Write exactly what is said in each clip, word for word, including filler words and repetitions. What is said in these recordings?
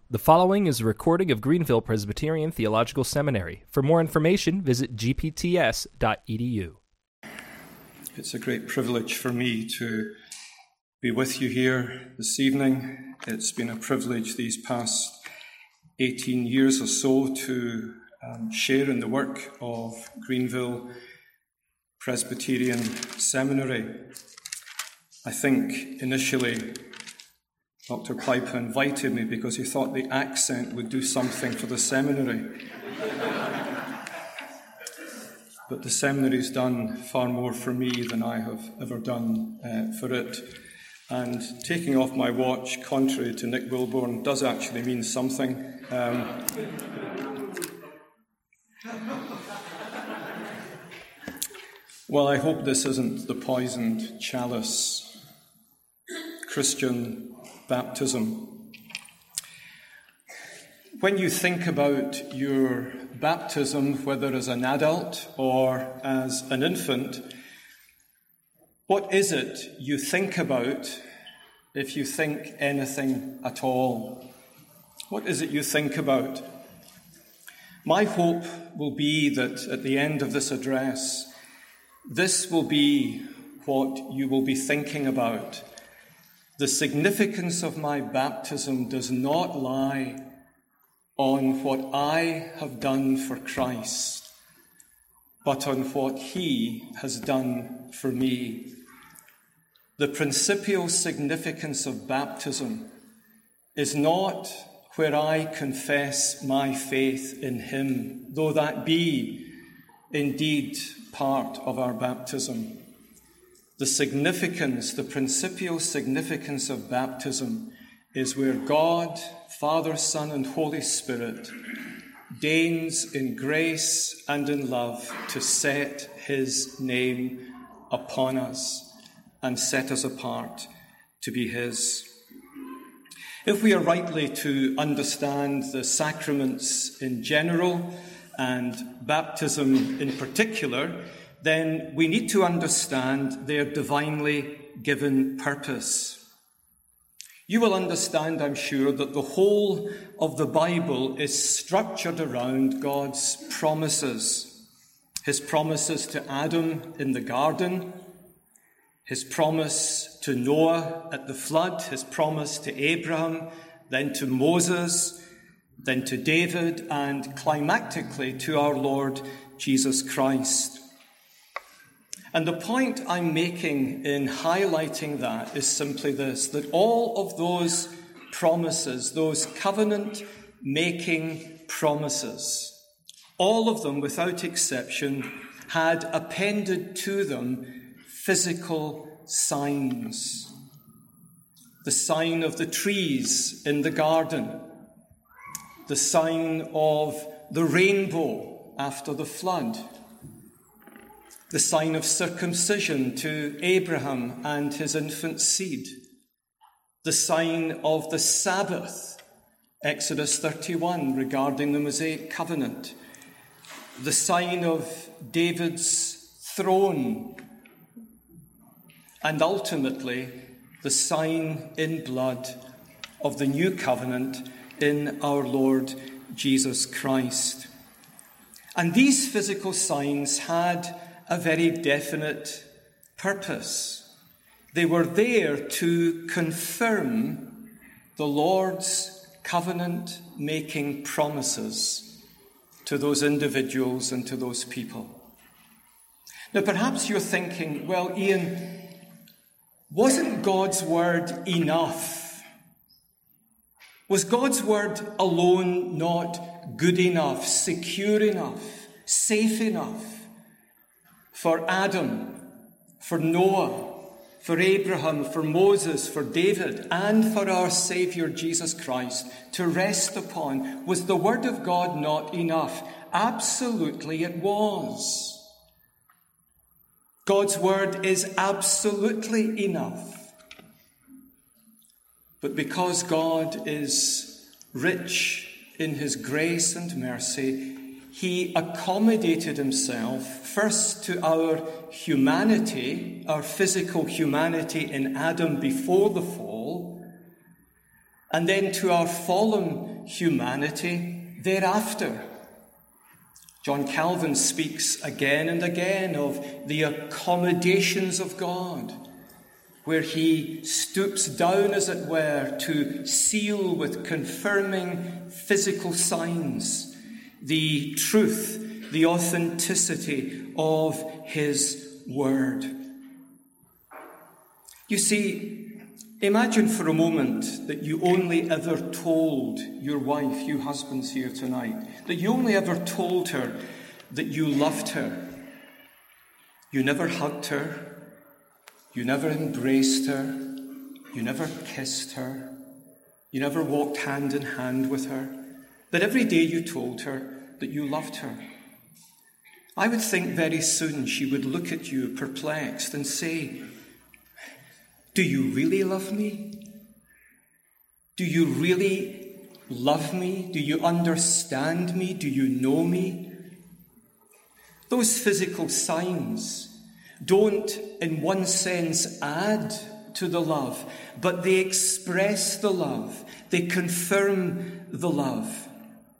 The following is a recording of Greenville Presbyterian Theological Seminary. For more information, visit g p t s dot e d u. It's a great privilege for me to be with you here this evening. It's been a privilege these past eighteen years or so to um, share in the work of Greenville Presbyterian Seminary. I think initially Doctor Piper invited me because he thought the accent would do something for the seminary. But the seminary's done far more for me than I have ever done uh, for it. And taking off my watch, contrary to Nick Wilborn, does actually mean something. Um, well, I hope this isn't the poisoned chalice. Christian baptism. When you think about your baptism, whether as an adult or as an infant, what is it you think about, if you think anything at all? What is it you think about? My hope will be that at the end of this address, this will be what you will be thinking about. The significance of my baptism does not lie on what I have done for Christ, but on what He has done for me. The principal significance of baptism is not where I confess my faith in Him, though that be indeed part of our baptism. The significance, the principal significance of baptism is where God, Father, Son, and Holy Spirit deigns in grace and in love to set His name upon us and set us apart to be His. If we are rightly to understand the sacraments in general and baptism in particular, then we need to understand their divinely given purpose. You will understand, I'm sure, that the whole of the Bible is structured around God's promises. His promises to Adam in the garden, His promise to Noah at the flood, His promise to Abraham, then to Moses, then to David, and climactically to our Lord Jesus Christ. And the point I'm making in highlighting that is simply this, that all of those promises, those covenant-making promises, all of them without exception had appended to them physical signs. The sign of the trees in the garden, the sign of the rainbow after the flood, the sign of circumcision to Abraham and his infant seed, the sign of the Sabbath, Exodus thirty-one, regarding the Mosaic covenant, the sign of David's throne, and ultimately the sign in blood of the new covenant in our Lord Jesus Christ. And these physical signs had a very definite purpose. They were there to confirm the Lord's covenant-making promises to those individuals and to those people. Now, perhaps you're thinking, well, Ian, wasn't God's word enough? Was God's word alone not good enough, secure enough, safe enough for Adam, for Noah, for Abraham, for Moses, for David, and for our Saviour Jesus Christ to rest upon? Was the Word of God not enough? Absolutely it was. God's Word is absolutely enough. But because God is rich in His grace and mercy, He accommodated Himself first to our humanity, our physical humanity in Adam before the fall, and then to our fallen humanity thereafter. John Calvin speaks again and again of the accommodations of God, where he stoops down, as it were, to seal with confirming physical signs the truth, the authenticity of his word. You see, imagine for a moment that you only ever told your wife, you husbands here tonight, that you only ever told her that you loved her. You never hugged her. You never embraced her. You never kissed her. You never walked hand in hand with her. That every day you told her that you loved her. I would think very soon she would look at you perplexed and say, "Do you really love me? Do you really love me? Do you understand me? Do you know me?" Those physical signs don't, in one sense, add to the love, but they express the love. They confirm the love.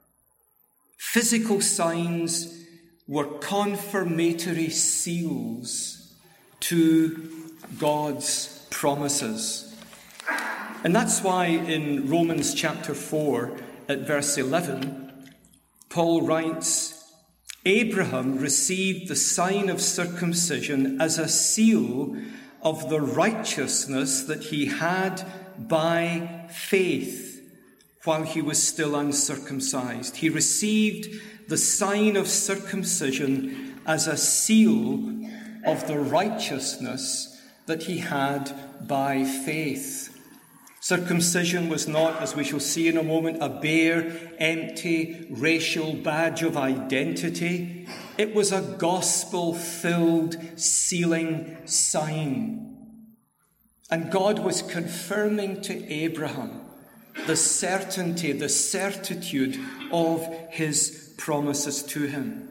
Physical signs were confirmatory seals to God's promises. And that's why in Romans chapter four, at verse eleven, Paul writes, "Abraham received the sign of circumcision as a seal of the righteousness that he had by faith while he was still uncircumcised." He received the sign of circumcision as a seal of the righteousness that he had by faith. Circumcision was not, as we shall see in a moment, a bare, empty, racial badge of identity. It was a gospel-filled, sealing sign. And God was confirming to Abraham the certainty, the certitude of his promises to him.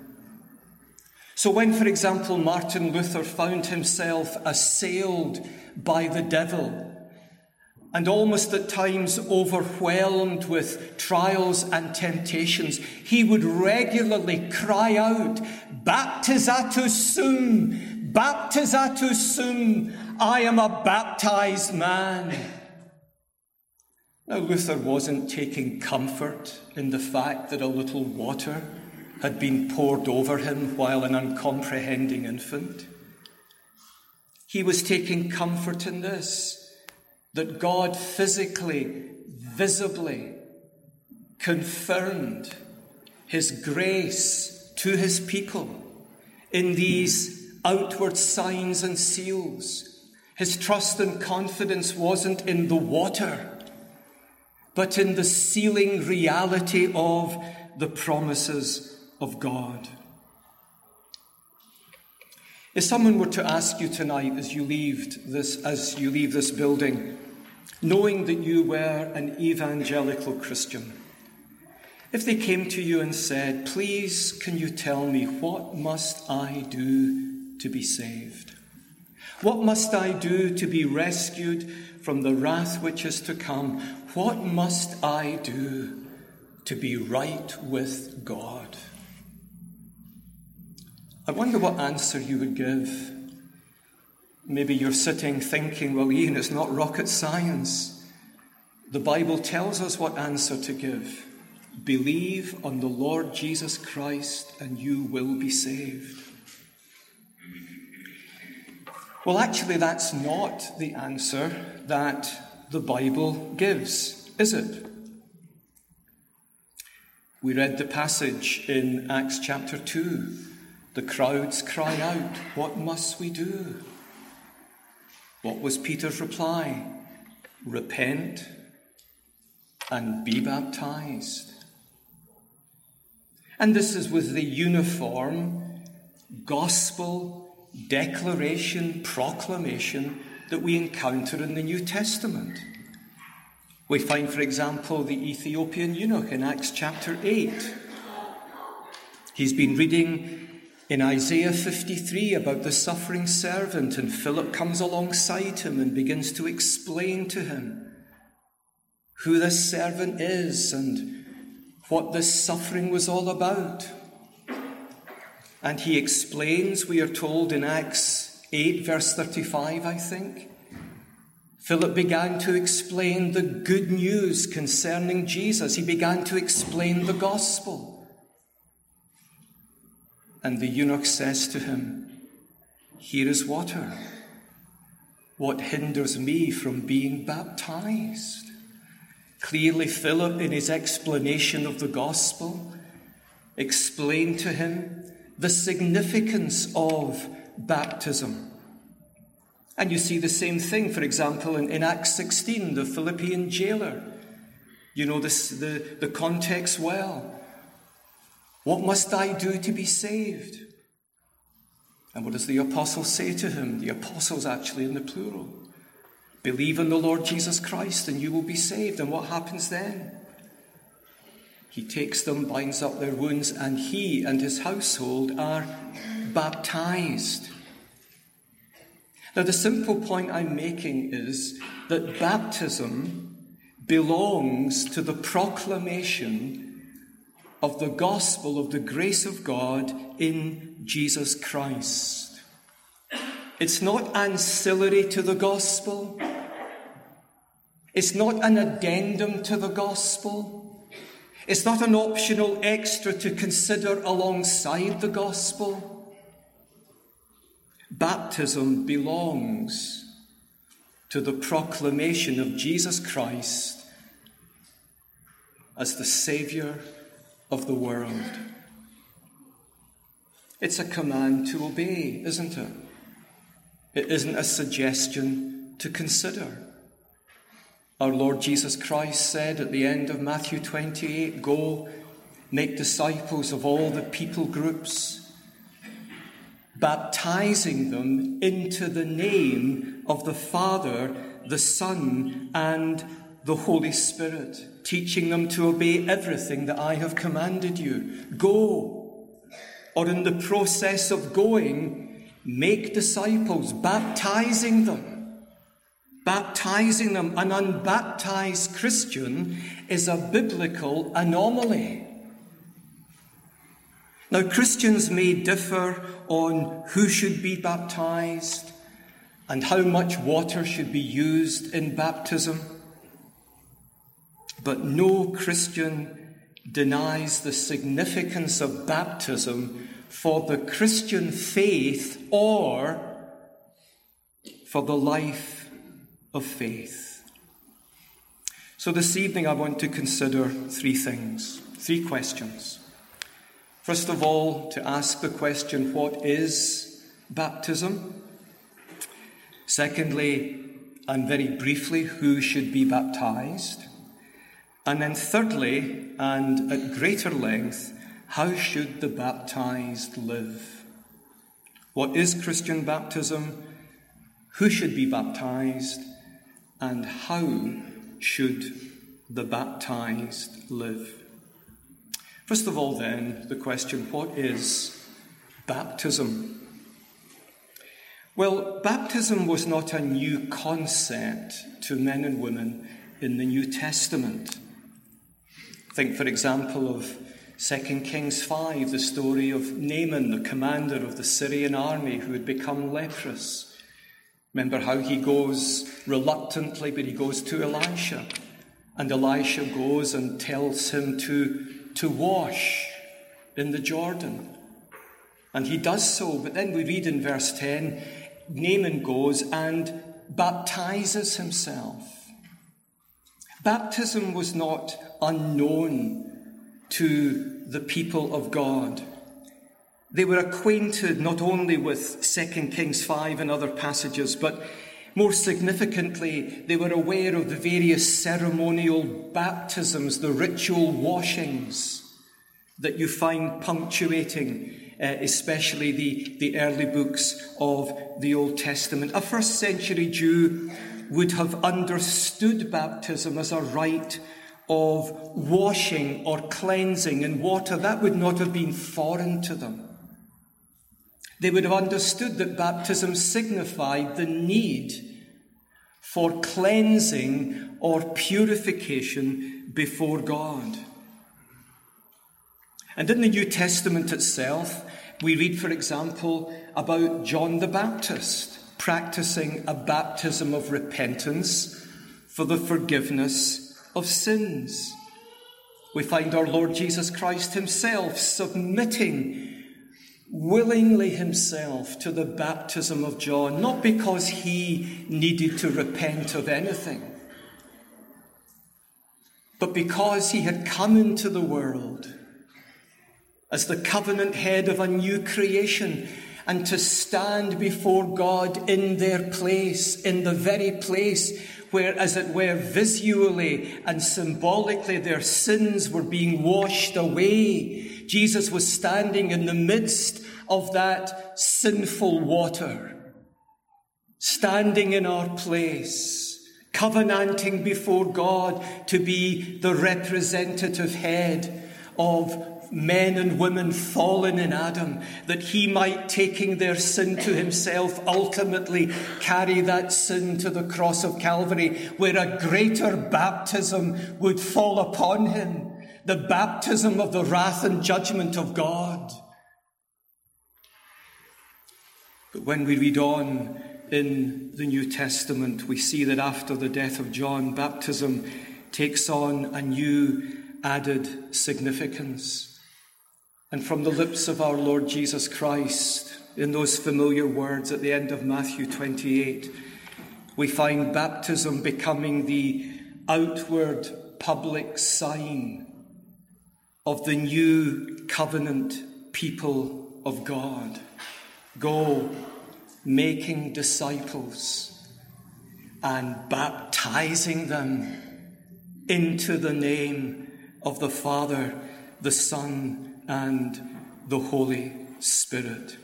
So when, for example, Martin Luther found himself assailed by the devil, and almost at times overwhelmed with trials and temptations, he would regularly cry out, "Baptizatus sum, baptizatus sum, I am a baptized man." Now, Luther wasn't taking comfort in the fact that a little water had been poured over him while an uncomprehending infant. He was taking comfort in this, that God physically, visibly confirmed his grace to his people in these outward signs and seals. His trust and confidence wasn't in the water, but in the sealing reality of the promises of God. If someone were to ask you tonight as you leave this, as you leave this building, knowing that you were an evangelical Christian, if they came to you and said, "Please, can you tell me, what must I do to be saved? What must I do to be rescued from the wrath which is to come? What must I do to be right with God?" I wonder what answer you would give. Maybe you're sitting thinking, "Well, Ian, it's not rocket science. The Bible tells us what answer to give. Believe on the Lord Jesus Christ and you will be saved." Well, actually, that's not the answer that the Bible gives, is it? We read the passage in Acts chapter two. The crowds cry out, "What must we do?" What was Peter's reply? Repent and be baptized. And this is with the uniform gospel declaration, proclamation that we encounter in the New Testament. We find, for example, the Ethiopian eunuch in Acts chapter eight. He's been reading in Isaiah fifty-three about the suffering servant, and Philip comes alongside him and begins to explain to him who this servant is and what this suffering was all about. And he explains, we are told in Acts eight, verse thirty-five, I think, Philip began to explain the good news concerning Jesus. He began to explain the gospel. And the eunuch says to him, "Here is water. What hinders me from being baptized?" Clearly, Philip, in his explanation of the gospel, explained to him the significance of baptism. And you see the same thing, for example, in, in Acts sixteen, the Philippian jailer. You know this, the, the context well. What must I do to be saved? And what does the apostle say to him? The apostle's actually in the plural. Believe in the Lord Jesus Christ and you will be saved. And what happens then? He takes them, binds up their wounds, and he and his household are baptized. Now, the simple point I'm making is that baptism belongs to the proclamation of the gospel of the grace of God in Jesus Christ. It's not ancillary to the gospel. It's not an addendum to the gospel. It's not an optional extra to consider alongside the gospel. Baptism belongs to the proclamation of Jesus Christ as the Saviour of the world. It's a command to obey, isn't it? It isn't a suggestion to consider. Our Lord Jesus Christ said at the end of Matthew twenty-eight, "Go, make disciples of all the people groups, baptizing them into the name of the Father, the Son, and the Holy Spirit, teaching them to obey everything that I have commanded you. Go," or in the process of going, make disciples, baptizing them. Baptizing them. An unbaptized Christian is a biblical anomaly. Now, Christians may differ on who should be baptized and how much water should be used in baptism, but no Christian denies the significance of baptism for the Christian faith or for the life of faith. So this evening I want to consider three things, three questions. First of all, to ask the question, what is baptism? Secondly, and very briefly, who should be baptized? And then thirdly, and at greater length, how should the baptized live? What is Christian baptism? Who should be baptized? And how should the baptized live? First of all, then, the question, what is baptism? Well, baptism was not a new concept to men and women in the New Testament. Think, for example, of Second Kings five, the story of Naaman, the commander of the Syrian army who had become leprous. Remember how he goes reluctantly, but he goes to Elisha. And Elisha goes and tells him to, to wash in the Jordan. And he does so, but then we read in verse ten, Naaman goes and baptizes himself. Baptism was not unknown to the people of God. They were acquainted not only with Second Kings five and other passages, but more significantly, they were aware of the various ceremonial baptisms, the ritual washings that you find punctuating, uh, especially the, the early books of the Old Testament. A first century Jew would have understood baptism as a rite of washing or cleansing in water. That would not have been foreign to them. They would have understood that baptism signified the need for cleansing or purification before God. And in the New Testament itself, we read, for example, about John the Baptist practicing a baptism of repentance for the forgiveness of sins. We find our Lord Jesus Christ himself submitting willingly himself to the baptism of John, not because he needed to repent of anything, but because he had come into the world as the covenant head of a new creation, and to stand before God in their place, in the very place where, as it were, visually and symbolically their sins were being washed away. Jesus was standing in the midst of that sinful water, standing in our place, covenanting before God to be the representative head of men and women fallen in Adam, that he might, taking their sin to himself, ultimately carry that sin to the cross of Calvary, where a greater baptism would fall upon him, the baptism of the wrath and judgment of God. But when we read on in the New Testament, we see that after the death of John, baptism takes on a new added significance. And from the lips of our Lord Jesus Christ, in those familiar words at the end of Matthew twenty-eight, we find baptism becoming the outward public sign of the new covenant people of God. Go, making disciples and baptizing them into the name of the Father, the Son, and the Holy Spirit.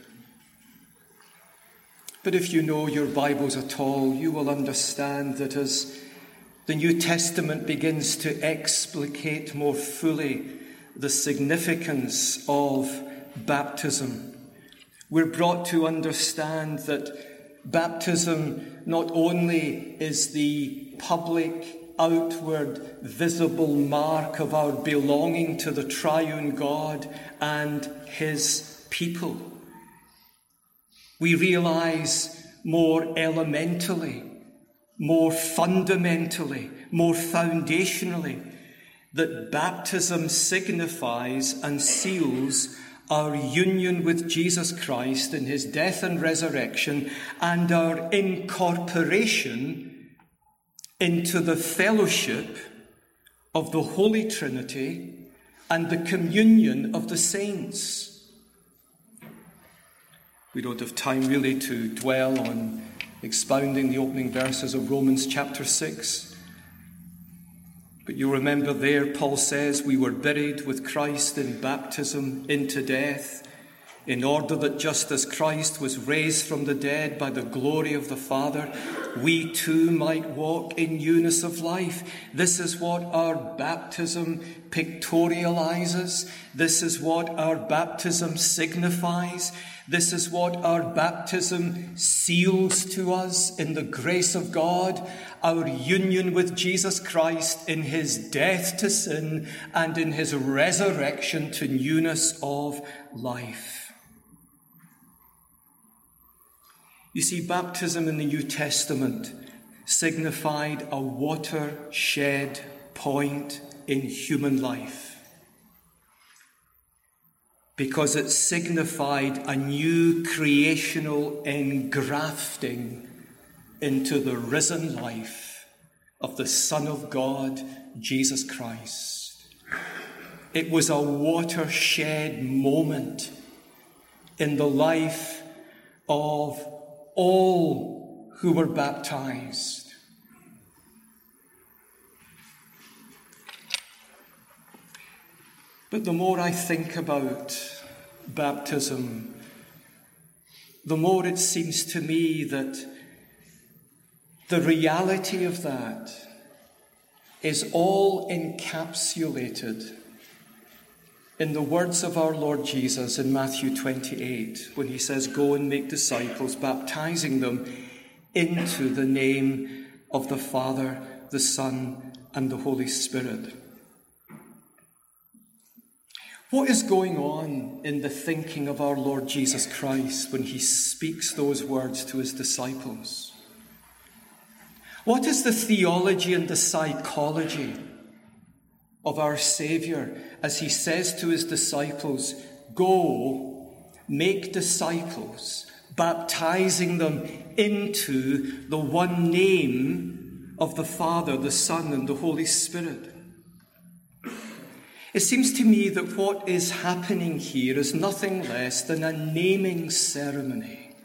But if you know your Bibles at all, you will understand that as the New Testament begins to explicate more fully the significance of baptism, we're brought to understand that baptism not only is the public, outward, visible mark of our belonging to the triune God and his people. We realize more elementally, more fundamentally, more foundationally, that baptism signifies and seals our union with Jesus Christ in his death and resurrection, and our incorporation into the fellowship of the Holy Trinity and the communion of the saints. We don't have time really to dwell on expounding the opening verses of Romans chapter six. But you remember there, Paul says, we were buried with Christ in baptism into death, in order that just as Christ was raised from the dead by the glory of the Father, we too might walk in newness of life. This is what our baptism pictorializes. This is what our baptism signifies. This is what our baptism seals to us in the grace of God, our union with Jesus Christ in his death to sin and in his resurrection to newness of life. You see, baptism in the New Testament signified a watershed point in human life, because it signified a new creational engrafting into the risen life of the Son of God, Jesus Christ. It was a watershed moment in the life of all who were baptized. But the more I think about baptism, the more it seems to me that the reality of that is all encapsulated in the words of our Lord Jesus in Matthew twenty-eight, when he says, "Go and make disciples, baptizing them into the name of the Father, the Son, and the Holy Spirit." What is going on in the thinking of our Lord Jesus Christ when he speaks those words to his disciples? What is the theology and the psychology of our Saviour as he says to his disciples, "Go, make disciples, baptizing them into the one name of the Father, the Son, and the Holy Spirit"? It seems to me that what is happening here is nothing less than a naming ceremony.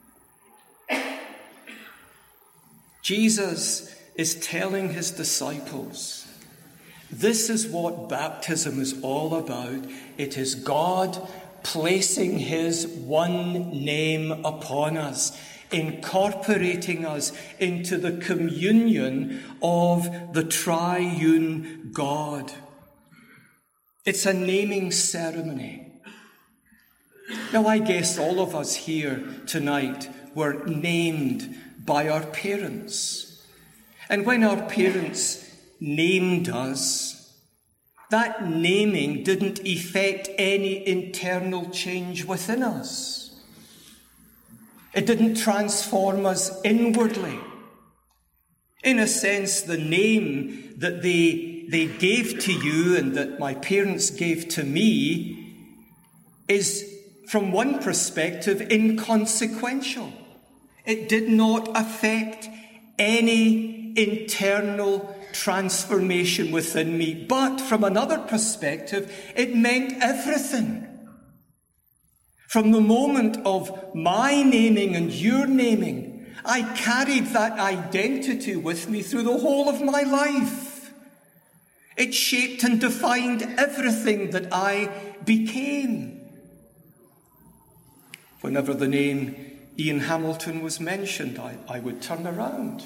Jesus is telling his disciples, this is what baptism is all about. It is God placing his one name upon us, incorporating us into the communion of the triune God. It's a naming ceremony. Now, I guess all of us here tonight were named by our parents. And when our parents named us, that naming didn't effect any internal change within us. It didn't transform us inwardly. In a sense, the name that they they gave to you and that my parents gave to me is, from one perspective, inconsequential. It did not affect any internal transformation within me. But from another perspective, it meant everything. From the moment of my naming and your naming, I carried that identity with me through the whole of my life. It shaped and defined everything that I became. Whenever the name Ian Hamilton was mentioned, I, I would turn around.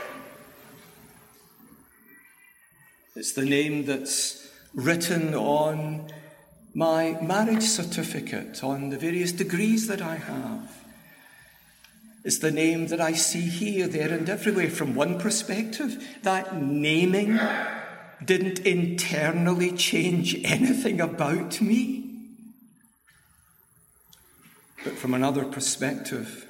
It's the name that's written on my marriage certificate, on the various degrees that I have. It's the name that I see here, there, and everywhere. From one perspective, that naming didn't internally change anything about me. But from another perspective,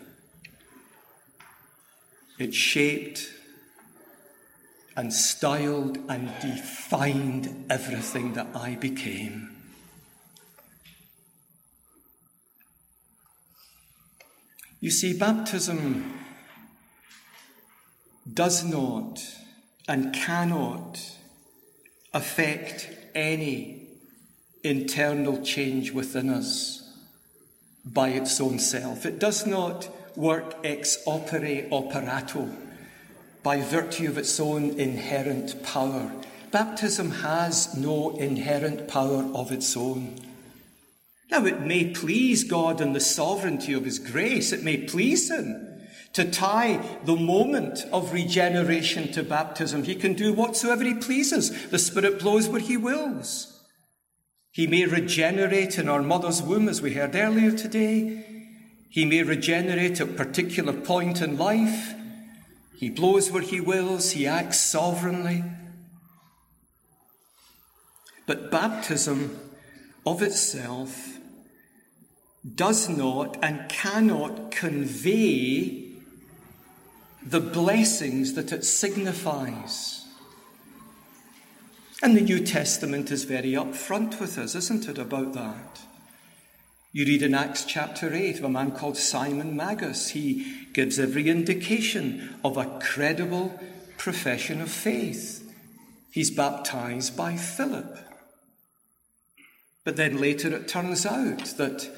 it shaped and styled and defined everything that I became. You see, baptism does not and cannot affect any internal change within us by its own self. It does not work ex opere operato, by virtue of its own inherent power. Baptism has no inherent power of its own. Now, it may please God in the sovereignty of his grace, it may please him to tie the moment of regeneration to baptism. He can do whatsoever he pleases. The Spirit blows where he wills. He may regenerate in our mother's womb, as we heard earlier today. He may regenerate at a particular point in life. He blows where he wills. He acts sovereignly. But baptism of itself does not and cannot convey the blessings that it signifies. And the New Testament is very upfront with us, isn't it, about that? You read in Acts chapter eight of a man called Simon Magus. He gives every indication of a credible profession of faith. He's baptized by Philip. But then later it turns out that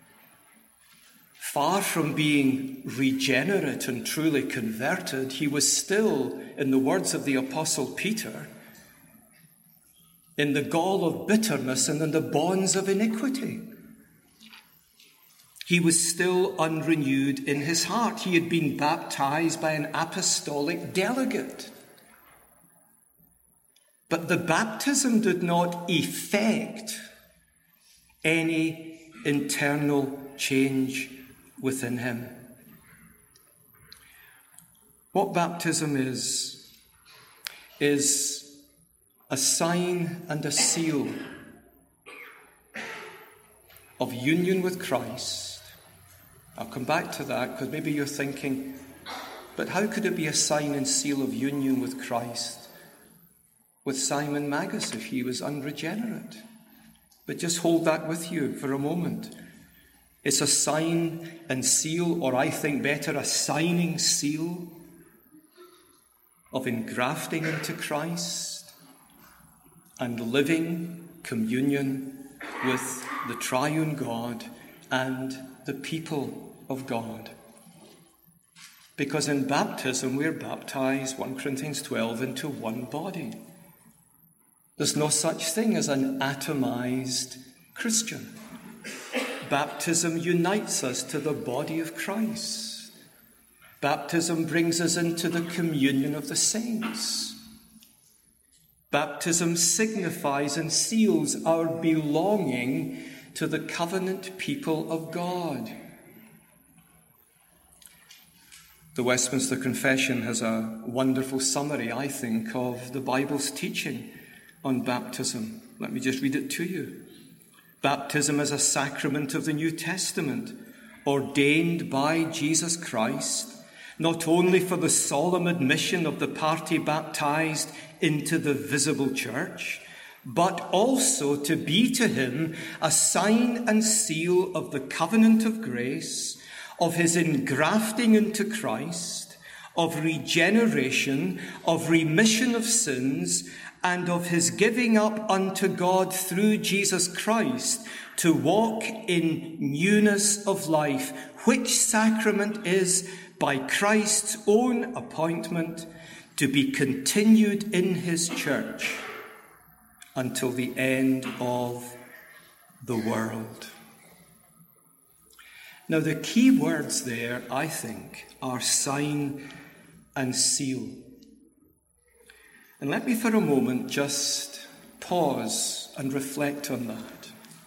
far from being regenerate and truly converted, he was still, in the words of the Apostle Peter, in the gall of bitterness and in the bonds of iniquity. He was still unrenewed in his heart. He had been baptized by an apostolic delegate. But the baptism did not effect any internal change within him. What baptism is, is a sign and a seal of union with Christ. I'll come back to that because maybe you're thinking, but how could it be a sign and seal of union with Christ with Simon Magus if he was unregenerate? But just hold that with you for a moment. It's a sign and seal, or I think better, a signing seal of engrafting into Christ and living communion with the triune God and the people of God. Because in baptism we're baptized, First Corinthians twelve, into one body. There's no such thing as an atomized Christian. Baptism unites us to the body of Christ. Baptism brings us into the communion of the saints. Baptism signifies and seals our belonging to the covenant people of God. The Westminster Confession has a wonderful summary, I think, of the Bible's teaching on baptism. Let me just read it to you. Baptism is a sacrament of the New Testament, ordained by Jesus Christ, not only for the solemn admission of the party baptized into the visible church, but also to be to him a sign and seal of the covenant of grace, of his engrafting into Christ, of regeneration, of remission of sins, and of his giving up unto God through Jesus Christ to walk in newness of life, which sacrament is, by Christ's own appointment, to be continued in his church until the end of the world. Now, the key words there, I think, are sign and seal. And let me for a moment just pause and reflect on that.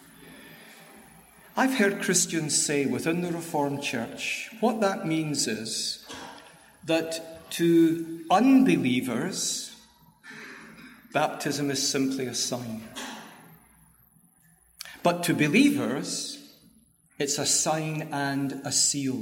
I've heard Christians say within the Reformed Church, what that means is that to unbelievers, baptism is simply a sign. But to believers, it's a sign and a seal.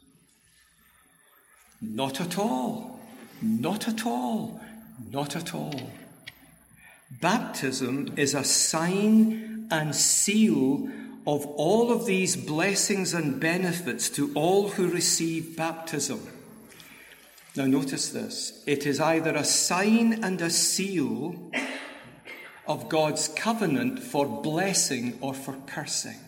Not at all. Not at all. Not at all. Baptism is a sign and seal of all of these blessings and benefits to all who receive baptism. Now notice this. It is either a sign and a seal of God's covenant for blessing or for cursing.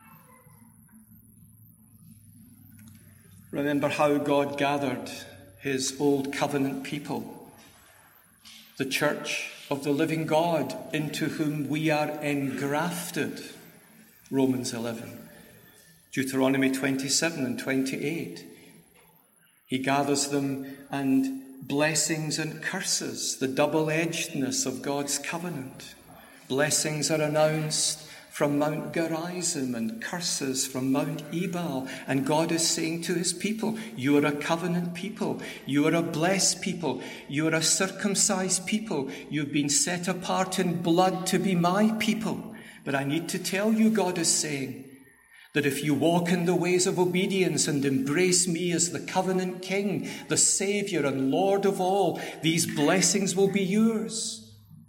Remember how God gathered his old covenant people, the church of the living God, into whom we are engrafted. Romans eleven, Deuteronomy twenty-seven and twenty-eight. He gathers them, and blessings and curses, the double-edgedness of God's covenant. Blessings are announced from Mount Gerizim and curses from Mount Ebal. And God is saying to his people, you are a covenant people. You are a blessed people. You are a circumcised people. You've been set apart in blood to be my people. But I need to tell you, God is saying, that if you walk in the ways of obedience and embrace me as the covenant king, the Saviour and Lord of all, these blessings will be yours.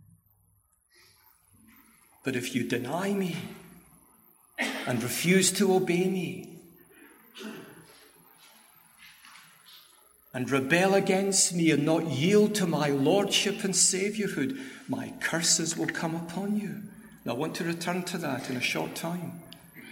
But if you deny me and refuse to obey me and rebel against me and not yield to my lordship and saviourhood, my curses will come upon you. And I want to return to that in a short time.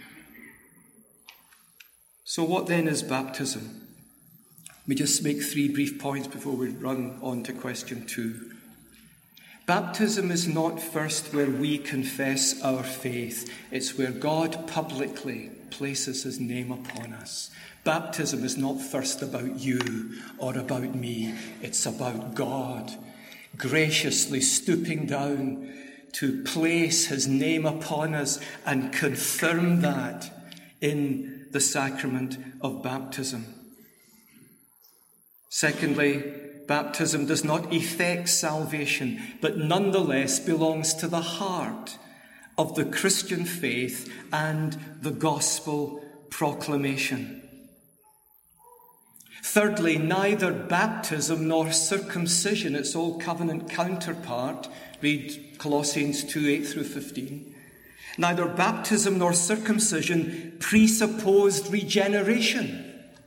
So what then is baptism? Let me just make three brief points before we run on to question two. Baptism is not first where we confess our faith. It's where God publicly places his name upon us. Baptism is not first about you or about me. It's about God graciously stooping down to place his name upon us and confirm that in the sacrament of baptism. Secondly, baptism does not effect salvation, but nonetheless belongs to the heart of the Christian faith and the gospel proclamation. Thirdly, neither baptism nor circumcision, its old covenant counterpart, read Colossians two, eight through fifteen, neither baptism nor circumcision presupposed regeneration.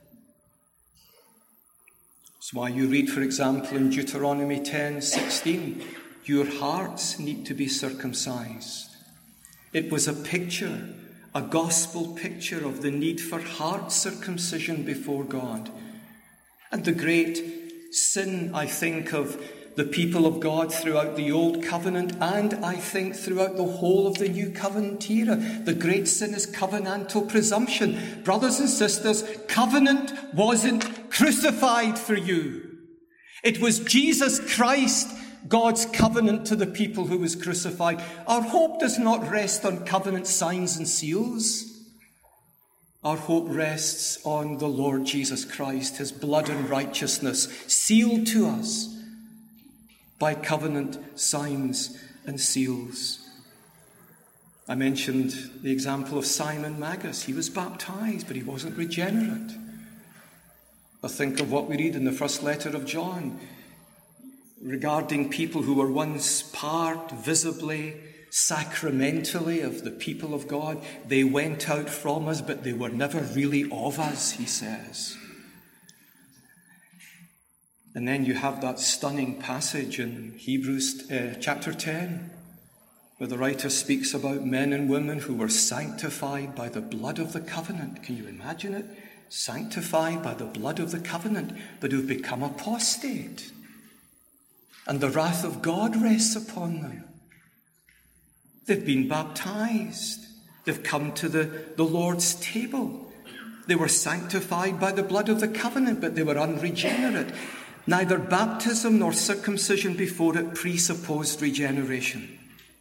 That's why you read, for example, in Deuteronomy ten sixteen, your hearts need to be circumcised. It was a picture, a gospel picture of the need for heart circumcision before God. And the great sin, I think, of the people of God throughout the Old Covenant, and I think throughout the whole of the New Covenant era, the great sin is covenantal presumption. Brothers and sisters, covenant wasn't crucified for you. It was Jesus Christ, God's covenant to the people, who was crucified. Our hope does not rest on covenant signs and seals. Our hope rests on the Lord Jesus Christ, his blood and righteousness, sealed to us by covenant signs and seals. I mentioned the example of Simon Magus. He was baptized, but he wasn't regenerate. I think of what we read in the first letter of John regarding people who were once part, visibly, sacramentally, of the people of God. They went out from us, but they were never really of us, he says. And then you have that stunning passage in Hebrews uh, chapter ten, where the writer speaks about men and women who were sanctified by the blood of the covenant. Can you imagine it? Sanctified by the blood of the covenant, but who've become apostate. And the wrath of God rests upon them. They've been baptized. They've come to the, the Lord's table. They were sanctified by the blood of the covenant, but they were unregenerate. Neither baptism nor circumcision before it presupposed regeneration.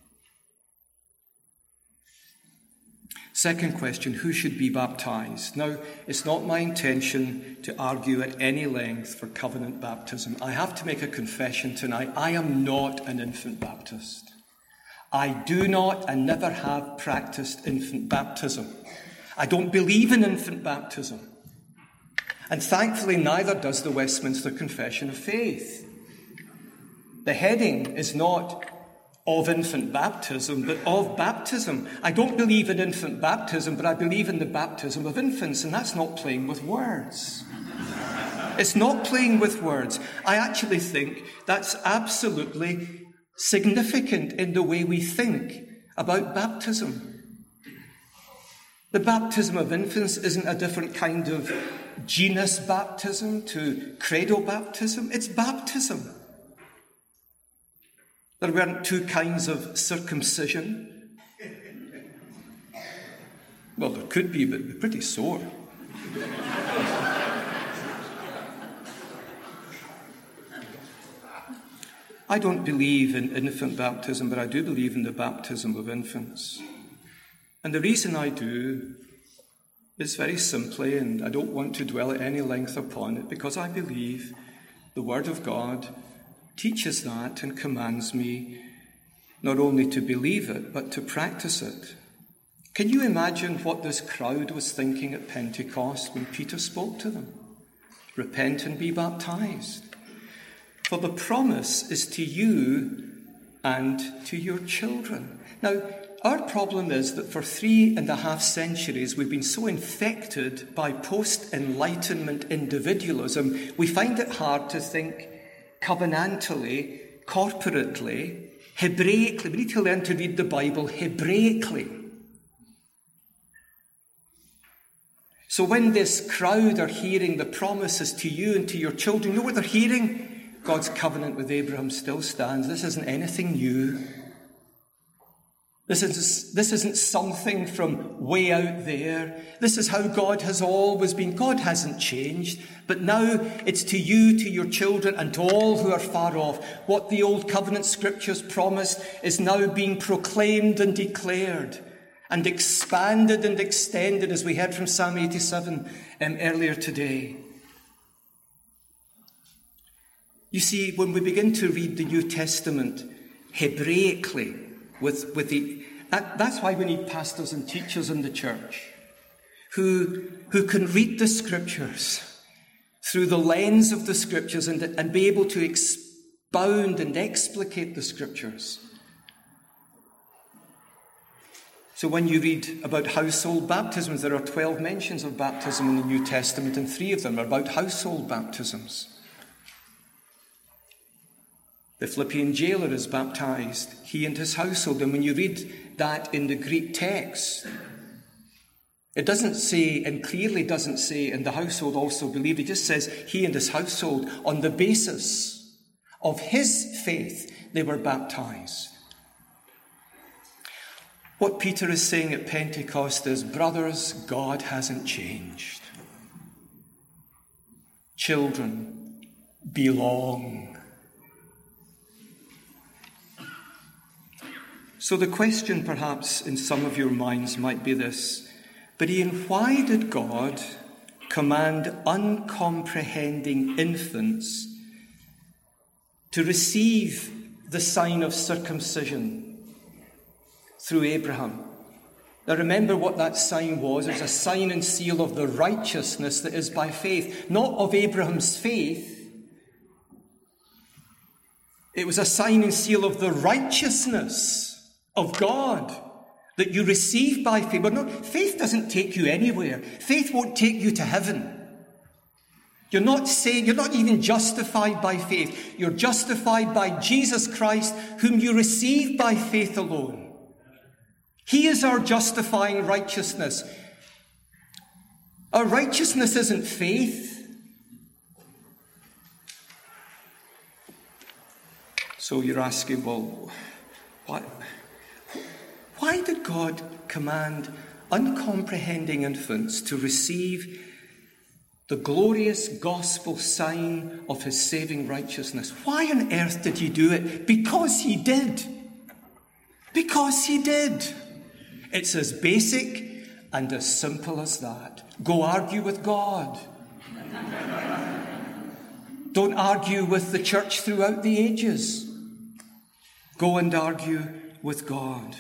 Second question, who should be baptized? Now, it's not my intention to argue at any length for covenant baptism. I have to make a confession tonight. I am not an infant Baptist. I do not and never have practiced infant baptism. I don't believe in infant baptism. And thankfully, neither does the Westminster Confession of Faith. The heading is not of infant baptism, but of baptism. I don't believe in infant baptism, but I believe in the baptism of infants, and that's not playing with words. It's not playing with words. I actually think that's absolutely significant in the way we think about baptism. The baptism of infants isn't a different kind of genus baptism to credo baptism. It's baptism. There weren't two kinds of circumcision. Well, there could be, but they're pretty sore. I don't believe in infant baptism, but I do believe in the baptism of infants. And the reason I do is very simply, and I don't want to dwell at any length upon it, because I believe the Word of God teaches that and commands me not only to believe it, but to practice it. Can you imagine what this crowd was thinking at Pentecost when Peter spoke to them? Repent and be baptized. For the promise is to you and to your children. Now, our problem is that for three and a half centuries we've been so infected by post-Enlightenment individualism, we find it hard to think covenantally, corporately, Hebraically. We need to learn to read the Bible Hebraically. So when this crowd are hearing the promises to you and to your children, you know what they're hearing? God's covenant with Abraham still stands. This isn't anything new. This isn't, this isn't something from way out there. This is how God has always been. God hasn't changed. But now it's to you, to your children, and to all who are far off. What the Old Covenant Scriptures promised is now being proclaimed and declared and expanded and extended, as we heard from Psalm eighty-seven um, earlier today. You see, when we begin to read the New Testament Hebraically, with, with the That's why we need pastors and teachers in the church who, who can read the Scriptures through the lens of the Scriptures and, and be able to expound and explicate the Scriptures. So when you read about household baptisms, there are twelve mentions of baptism in the New Testament, and three of them are about household baptisms. The Philippian jailer is baptized, he and his household. And when you read that in the Greek text, it doesn't say, and clearly doesn't say, and the household also believed. It just says he and his household, on the basis of his faith, they were baptized. What Peter is saying at Pentecost is, brothers, God hasn't changed. Children belong. So the question perhaps in some of your minds might be this: but Ian, why did God command uncomprehending infants to receive the sign of circumcision through Abraham? Now remember what that sign was. It was a sign and seal of the righteousness that is by faith, not of Abraham's faith. It was a sign and seal of the righteousness of God that you receive by faith. But no, faith doesn't take you anywhere. Faith won't take you to heaven. You're not saved, you're not even justified by faith. You're justified by Jesus Christ, whom you receive by faith alone. He is our justifying righteousness. Our righteousness isn't faith. So you're asking, well, what? Why did God command uncomprehending infants to receive the glorious gospel sign of his saving righteousness? Why on earth did he do it? Because he did. Because he did. It's as basic and as simple as that. Go argue with God. Don't argue with the church throughout the ages. Go and argue with God.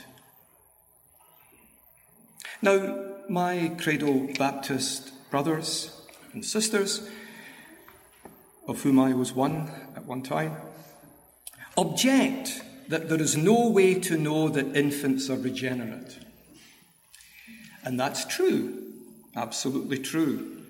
Now, my Credo Baptist brothers and sisters, of whom I was one at one time, object that there is no way to know that infants are regenerate. And that's true, absolutely true.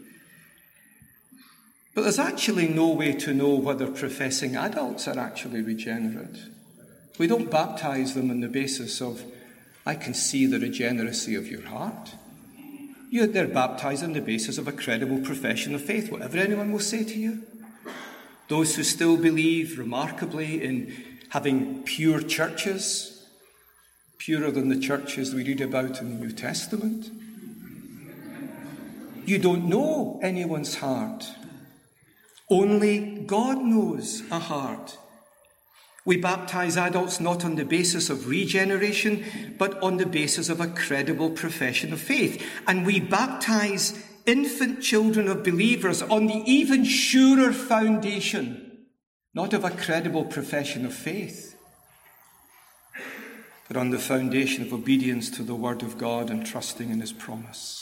But there's actually no way to know whether professing adults are actually regenerate. We don't baptize them on the basis of, I can see the regeneracy of your heart. You, they're baptized on the basis of a credible profession of faith, whatever anyone will say to you. Those who still believe remarkably in having pure churches, purer than the churches we read about in the New Testament. You don't know anyone's heart. Only God knows a heart. We baptize adults not on the basis of regeneration, but on the basis of a credible profession of faith. And we baptize infant children of believers on the even surer foundation, not of a credible profession of faith, but on the foundation of obedience to the Word of God and trusting in His promise.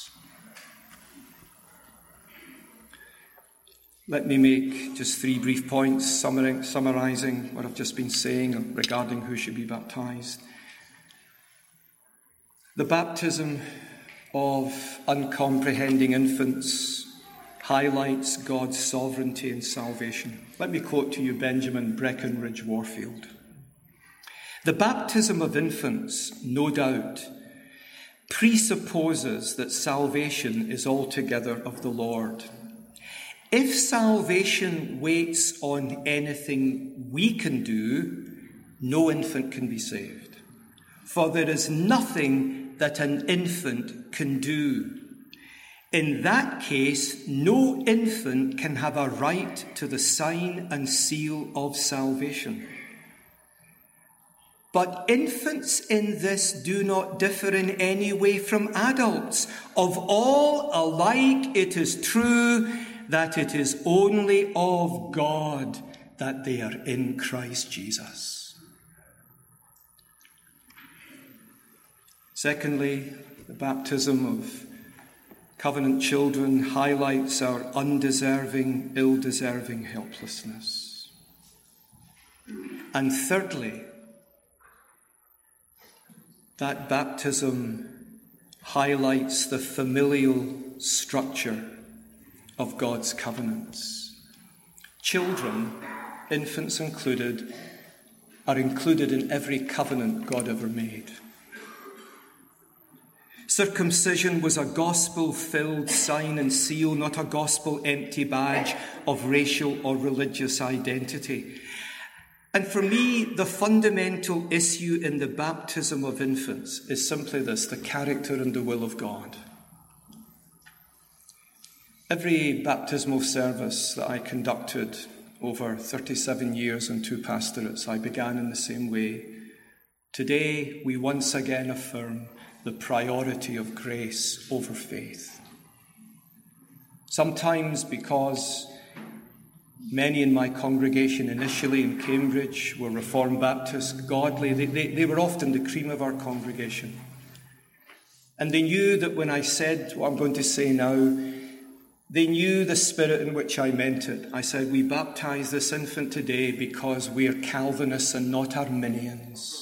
Let me make just three brief points summarizing what I've just been saying regarding who should be baptized. The baptism of uncomprehending infants highlights God's sovereignty and salvation. Let me quote to you Benjamin Breckinridge Warfield. The baptism of infants, no doubt, presupposes that salvation is altogether of the Lord. If salvation waits on anything we can do, no infant can be saved. For there is nothing that an infant can do. In that case, no infant can have a right to the sign and seal of salvation. But infants in this do not differ in any way from adults. Of all alike, it is true that it is only of God that they are in Christ Jesus. Secondly, the baptism of covenant children highlights our undeserving, ill-deserving helplessness. And thirdly, that baptism highlights the familial structure of God's covenants. Children, infants included, are included in every covenant God ever made. Circumcision was a gospel-filled sign and seal, not a gospel-empty badge of racial or religious identity. And for me, the fundamental issue in the baptism of infants is simply this: the character and the will of God. Every baptismal service that I conducted over thirty-seven years and two pastorates, I began in the same way. Today, we once again affirm the priority of grace over faith. Sometimes because many in my congregation initially in Cambridge were Reformed Baptists, godly, they, they, they were often the cream of our congregation. And they knew that when I said what I'm going to say now, they knew the spirit in which I meant it. I said, we baptize this infant today because we are Calvinists and not Arminians.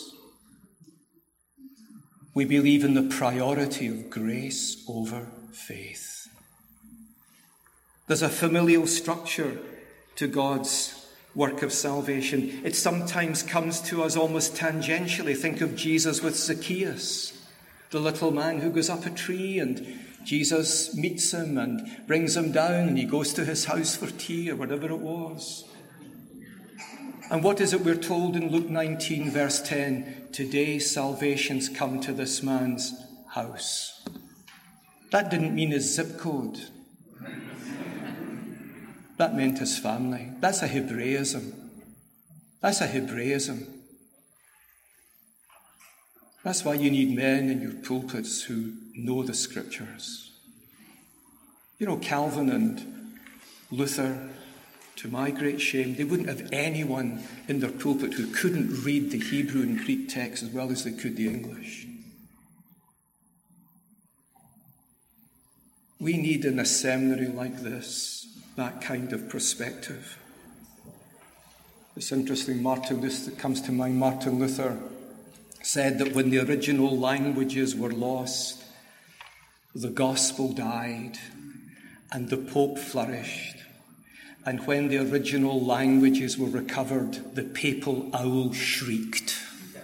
We believe in the priority of grace over faith. There's a familial structure to God's work of salvation. It sometimes comes to us almost tangentially. Think of Jesus with Zacchaeus, the little man who goes up a tree, and Jesus meets him and brings him down, and he goes to his house for tea or whatever it was. And what is it we're told in Luke nineteen, verse ten? Today salvation's come to this man's house. That didn't mean his zip code. That meant his family. That's a Hebraism. That's a Hebraism. That's why you need men in your pulpits who know the scriptures. You know, Calvin and Luther, to my great shame, they wouldn't have anyone in their pulpit who couldn't read the Hebrew and Greek text as well as they could the English. We need in a seminary like this that kind of perspective. It's interesting, Martin, this that comes to mind, Martin Luther said that when the original languages were lost, the gospel died and the Pope flourished. And when the original languages were recovered, the papal owl shrieked.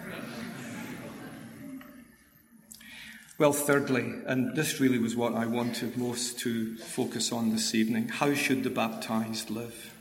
Well, thirdly, and this really was what I wanted most to focus on this evening, how should the baptized live?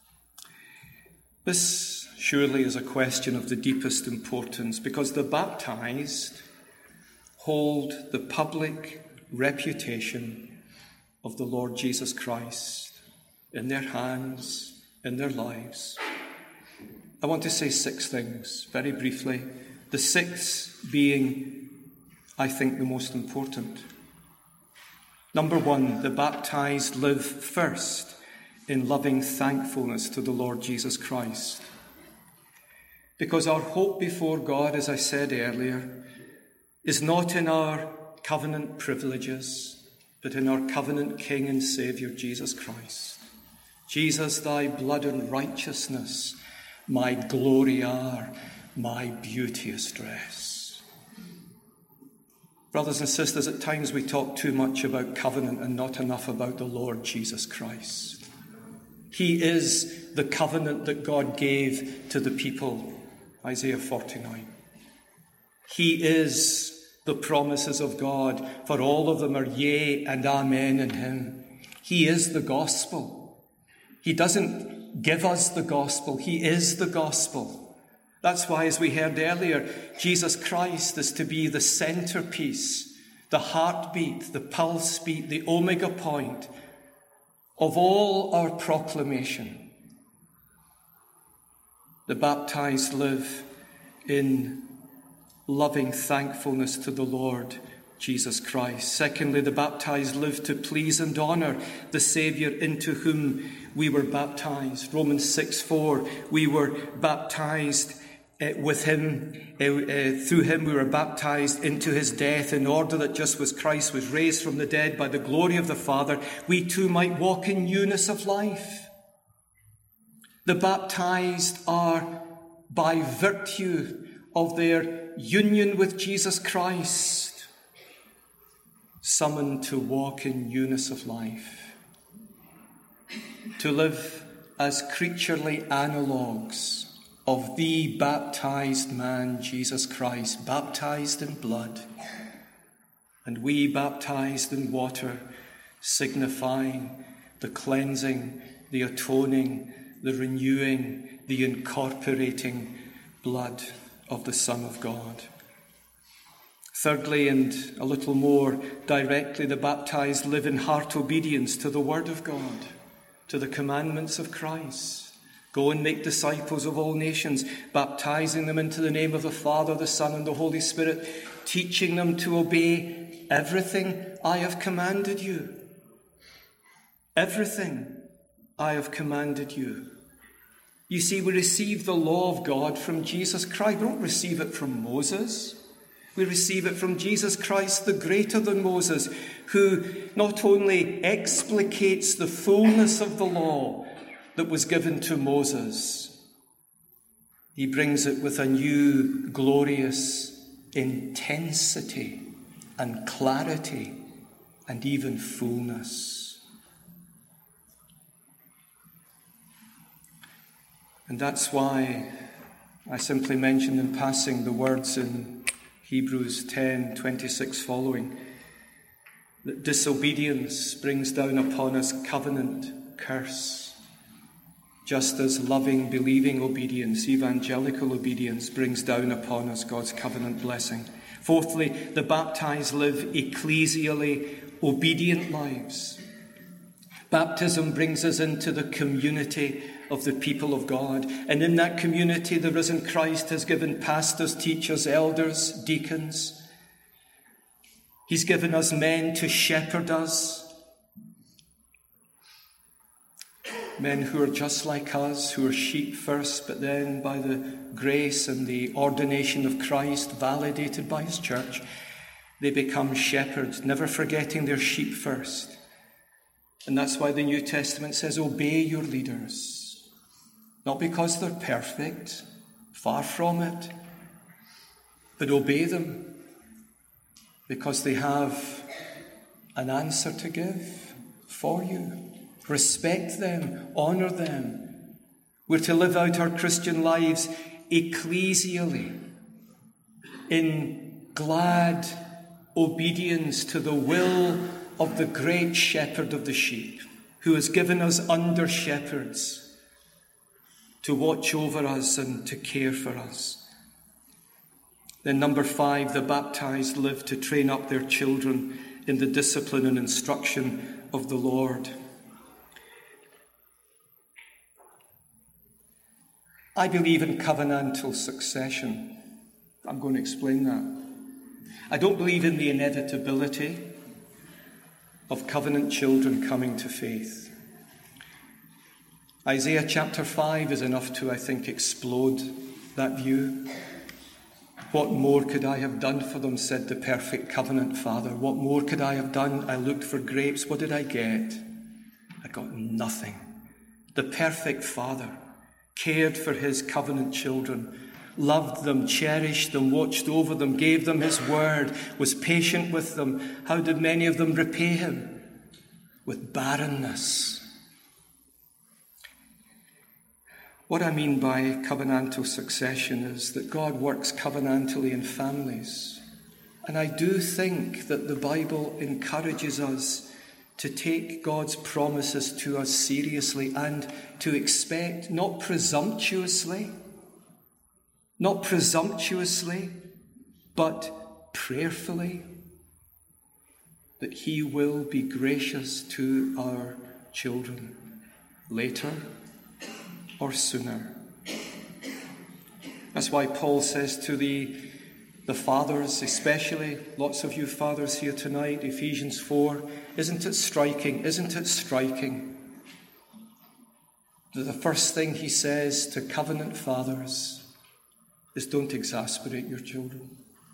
This surely is a question of the deepest importance, because the baptized hold the public reputation of the Lord Jesus Christ in their hands, in their lives. I want to say six things very briefly, the sixth being, I think, the most important. Number one, the baptized live first in loving thankfulness to the Lord Jesus Christ. Because our hope before God, as I said earlier, is not in our covenant privileges, but in our covenant King and Saviour, Jesus Christ. Jesus, thy blood and righteousness, my glory are, my beauteous dress. Brothers and sisters, at times we talk too much about covenant and not enough about the Lord Jesus Christ. He is the covenant that God gave to the people, Isaiah forty-nine. He is the promises of God, for all of them are yea and amen in him. He is the gospel. He doesn't give us the gospel. He is the gospel. That's why, as we heard earlier, Jesus Christ is to be the centerpiece, the heartbeat, the pulse beat, the omega point of all our proclamation. The baptized live in loving thankfulness to the Lord Jesus Christ. Secondly, the baptized live to please and honour the Saviour into whom we were baptized. Romans six four, we were baptized uh, with him, uh, uh, through him we were baptized into his death, in order that just as Christ was raised from the dead by the glory of the Father, we too might walk in newness of life. The baptized are, by virtue of their union with Jesus Christ, summoned to walk in newness of life, to live as creaturely analogues of the baptized man, Jesus Christ, baptized in blood, and we baptized in water, signifying the cleansing, the atoning, the renewing, the incorporating blood of the Son of God. Thirdly, and a little more directly, the baptized live in heart obedience to the Word of God, to the commandments of Christ. Go and make disciples of all nations, baptizing them into the name of the Father, the Son, and the Holy Spirit, teaching them to obey everything I have commanded you. Everything I have commanded you. You see, we receive the law of God from Jesus Christ. We don't receive it from Moses. We receive it from Jesus Christ, the greater than Moses, who not only explicates the fullness of the law that was given to Moses, he brings it with a new glorious intensity and clarity and even fullness. And that's why I simply mentioned in passing the words in Hebrews ten twenty-six following, that disobedience brings down upon us covenant curse, just as loving, believing obedience, evangelical obedience, brings down upon us God's covenant blessing. Fourthly, the baptized live ecclesially obedient lives. Baptism brings us into the community of the people of God. And in that community, the risen Christ has given pastors, teachers, elders, deacons. He's given us men to shepherd us. Men who are just like us, who are sheep first, but then by the grace and the ordination of Christ, validated by his church, they become shepherds, never forgetting their sheep first. And that's why the New Testament says, obey your leaders. Not because they're perfect, far from it, but obey them because they have an answer to give for you. Respect them, honour them. We're to live out our Christian lives ecclesially, in glad obedience to the will of the great shepherd of the sheep, who has given us under shepherds to watch over us and to care for us. Then number five, the baptized live to train up their children in the discipline and instruction of the Lord. I believe in covenantal succession. I'm going to explain that. I don't believe in the inevitability of covenant children coming to faith. Isaiah chapter five is enough to, I think, explode that view. What more could I have done for them, said the perfect covenant father. What more could I have done? I looked for grapes. What did I get? I got nothing. The perfect father cared for his covenant children, loved them, cherished them, watched over them, gave them his word, was patient with them. How did many of them repay him? With barrenness. What I mean by covenantal succession is that God works covenantally in families. And I do think that the Bible encourages us to take God's promises to us seriously and to expect, not presumptuously, not presumptuously, but prayerfully, that he will be gracious to our children later or sooner. That's why Paul says to the, the fathers, especially lots of you fathers here tonight, Ephesians four, isn't it striking, isn't it striking that the first thing he says to covenant fathers is don't exasperate your children.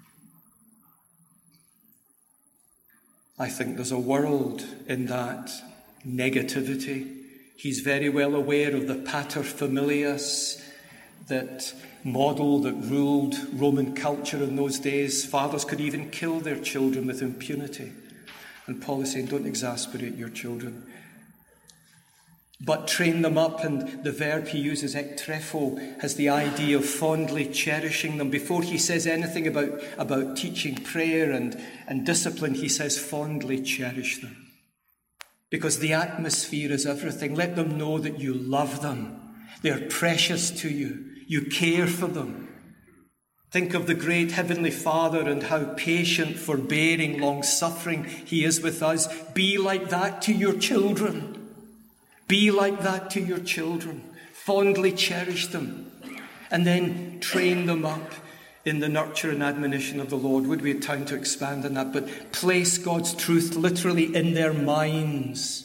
I think there's a world in that negativity. He's very well aware of the paterfamilias that model, that ruled Roman culture in those days. Fathers could even kill their children with impunity. And Paul is saying, don't exasperate your children, but train them up. And the verb he uses, ektrepho, has the idea of fondly cherishing them. Before he says anything about, about teaching prayer and, and discipline, he says fondly cherish them. Because the atmosphere is everything. Let them know that you love them. They're precious to you. You care for them. Think of the great Heavenly Father and how patient, forbearing, long-suffering he is with us. Be like that to your children. Be like that to your children. Fondly cherish them. And then train them up in the nurture and admonition of the Lord. Would we have time to expand on that? But place God's truth literally in their minds.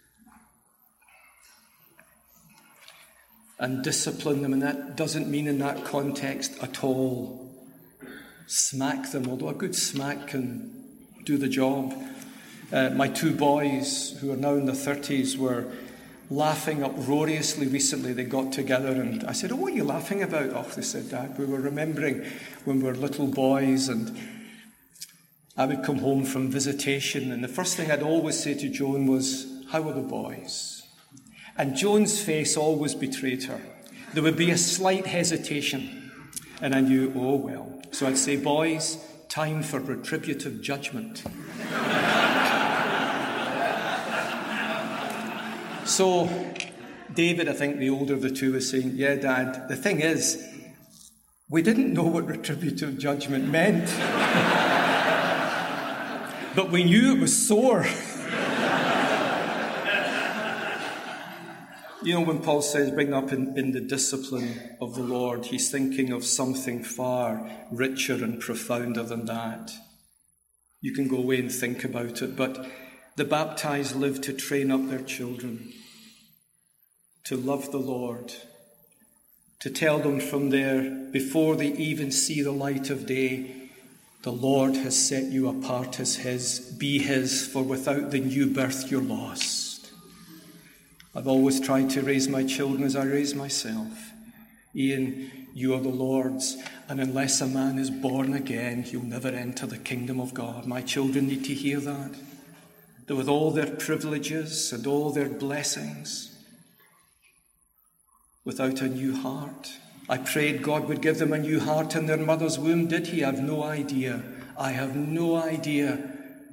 And discipline them. And that doesn't mean in that context at all smack them, although a good smack can do the job. Uh, my two boys, who are now in their thirties, were laughing uproariously recently. They got together and I said, oh, what are you laughing about? Oh, they said, Dad, we were remembering when we were little boys and I would come home from visitation and the first thing I'd always say to Joan was, how are the boys? And Joan's face always betrayed her. There would be a slight hesitation and I knew, oh well. So I'd say, boys, time for retributive judgment. So David, I think the older of the two, was saying, yeah, Dad, the thing is, we didn't know what retributive judgment meant. But we knew it was sore. You know, when Paul says, bring up in, in the discipline of the Lord, he's thinking of something far richer and profounder than that. You can go away and think about it, but the baptized live to train up their children, to love the Lord, to tell them from there, before they even see the light of day, the Lord has set you apart as his, be his, for without the new birth you're lost. I've always tried to raise my children as I raise myself. Ian, you are the Lord's, and unless a man is born again, he'll never enter the kingdom of God. My children need to hear that. That with all their privileges and all their blessings, without a new heart, I prayed God would give them a new heart in their mother's womb. Did he? I have no idea. I have no idea.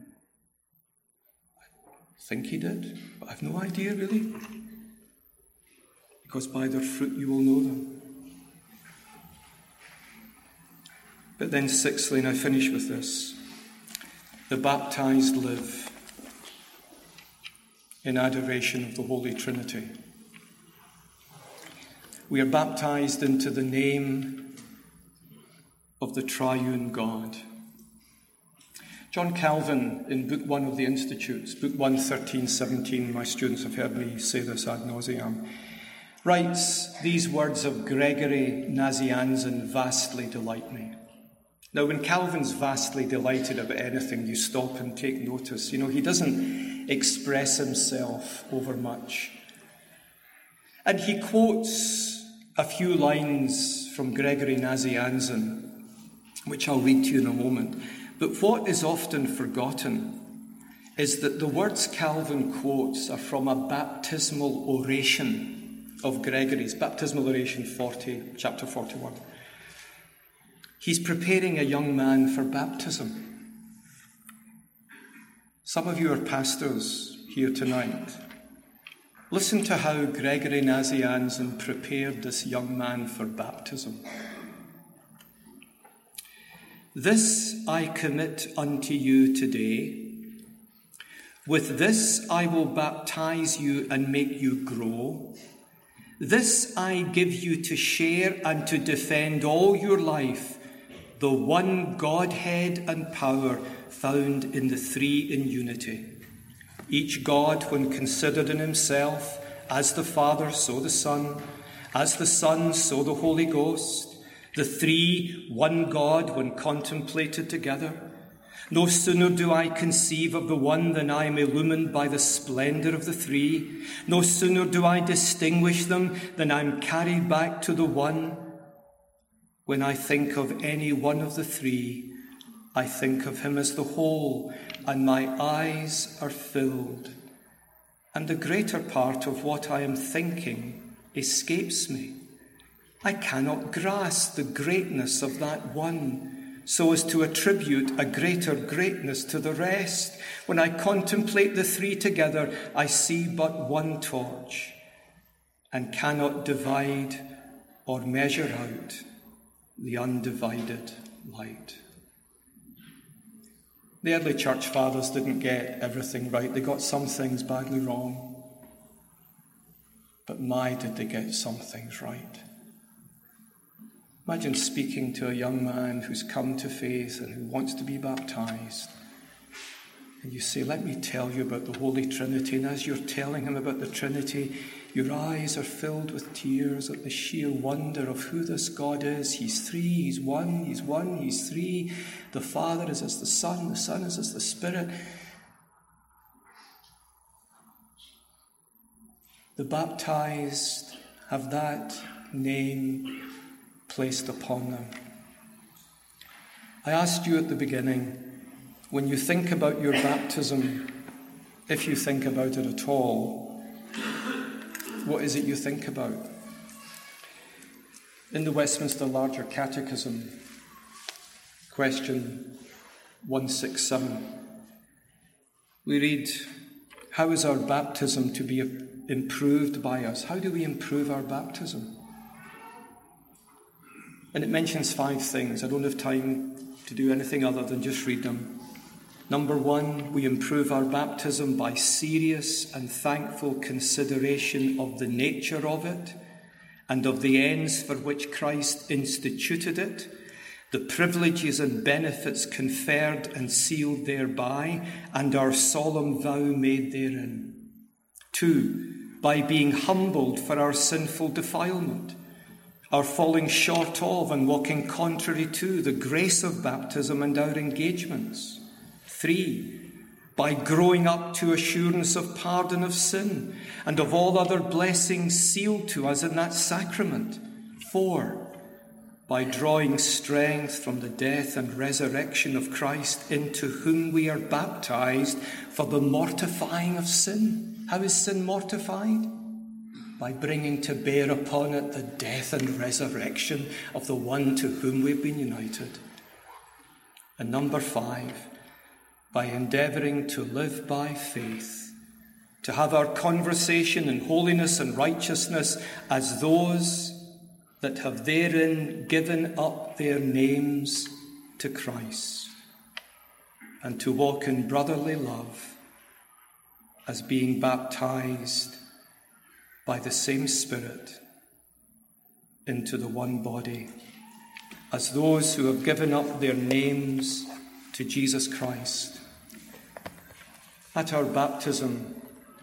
I think he did, but I have no idea really. Because by their fruit you will know them. But then sixthly, and I finish with this, the baptized live in adoration of the Holy Trinity. We are baptized into the name of the triune God. John Calvin, in Book One of the Institutes, Book One, thirteen, seventeen, my students have heard me say this ad nauseam, writes, these words of Gregory Nazianzen vastly delight me. Now, when Calvin's vastly delighted about anything, you stop and take notice. You know, he doesn't express himself over much. And he quotes a few lines from Gregory Nazianzen, which I'll read to you in a moment. But what is often forgotten is that the words Calvin quotes are from a baptismal oration of Gregory's, baptismal oration forty, chapter forty-one. He's preparing a young man for baptism. Some of you are pastors here tonight. Listen to how Gregory Nazianzen prepared this young man for baptism. This I commit unto you today. With this I will baptize you and make you grow. This I give you to share and to defend all your life, the one Godhead and power found in the three in unity. Each God, when considered in himself, as the Father, so the Son, as the Son, so the Holy Ghost, The three, one God when contemplated together. No sooner do I conceive of the one than I am illumined by the splendour of the three. No sooner do I distinguish them than I am carried back to the one. When I think of any one of the three, I think of him as the whole, and my eyes are filled. And the greater part of what I am thinking escapes me. I cannot grasp the greatness of that one, so as to attribute a greater greatness to the rest. When I contemplate the three together, I see but one torch, and cannot divide or measure out the undivided light. The early church fathers didn't get everything right. They got some things badly wrong. But my, did they get some things right. Imagine speaking to a young man who's come to faith and who wants to be baptized. And you say, let me tell you about the Holy Trinity. And as you're telling him about the Trinity, your eyes are filled with tears at the sheer wonder of who this God is. He's three, he's one, he's one, he's three. The Father is as the Son, the Son is as the Spirit. The baptized have that name placed upon them. I asked you at the beginning, when you think about your baptism, if you think about it at all, what is it you think about? In the Westminster Larger Catechism, question one sixty-seven, we read, how is our baptism to be improved by us? How do we improve our baptism? And it mentions five things. I don't have time to do anything other than just read them. Number one, we improve our baptism by serious and thankful consideration of the nature of it and of the ends for which Christ instituted it, the privileges and benefits conferred and sealed thereby, and our solemn vow made therein. Two, by being humbled for our sinful defilement, our falling short of and walking contrary to the grace of baptism and our engagements. Three, by growing up to assurance of pardon of sin and of all other blessings sealed to us in that sacrament. Four, by drawing strength from the death and resurrection of Christ, into whom we are baptized for the mortifying of sin. How is sin mortified? By bringing to bear upon it the death and resurrection of the one to whom we've been united. And number five, by endeavouring to live by faith, to have our conversation in holiness and righteousness as those that have therein given up their names to Christ, and to walk in brotherly love as being baptized by the same Spirit into the one body, as those who have given up their names to Jesus Christ. At our baptism,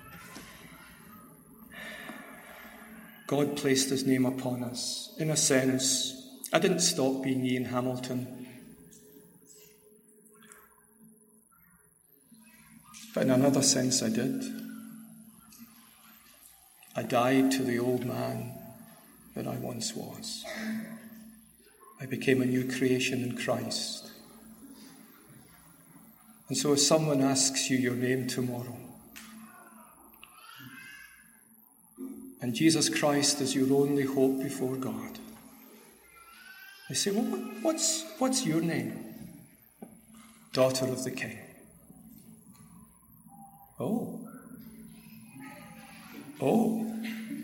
God placed his name upon us. In a sense, I didn't stop being Ian Hamilton. But in another sense, I did. I died to the old man that I once was. I became a new creation in Christ. And so if someone asks you your name tomorrow, and Jesus Christ is your only hope before God, they say, well, what's, what's your name? Daughter of the King. Oh. Oh.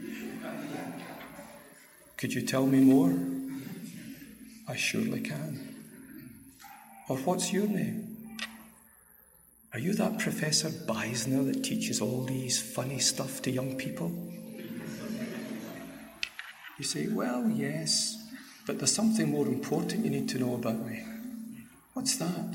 Could you tell me more? I surely can. Or what's your name? Are you that Professor Beisner that teaches all these funny stuff to young people? You say, well, yes, but there's something more important you need to know about me. What's that?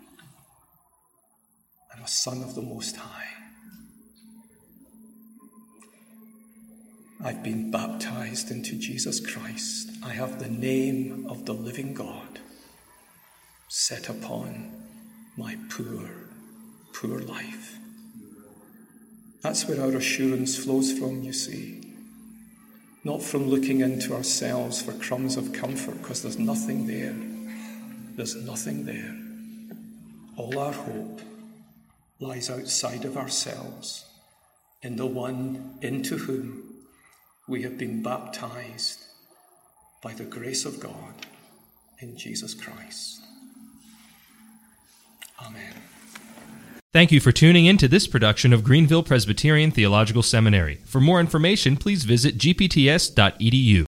I'm a son of the Most High. I've been baptized into Jesus Christ. I have the name of the living God set upon my poor, poor life. That's where our assurance flows from, you see. Not from looking into ourselves for crumbs of comfort, because there's nothing there. There's nothing there. All our hope lies outside of ourselves, in the one into whom we have been baptized by the grace of God in Jesus Christ. Amen. Thank you for tuning in to this production of Greenville Presbyterian Theological Seminary. For more information, please visit g p t s dot e d u.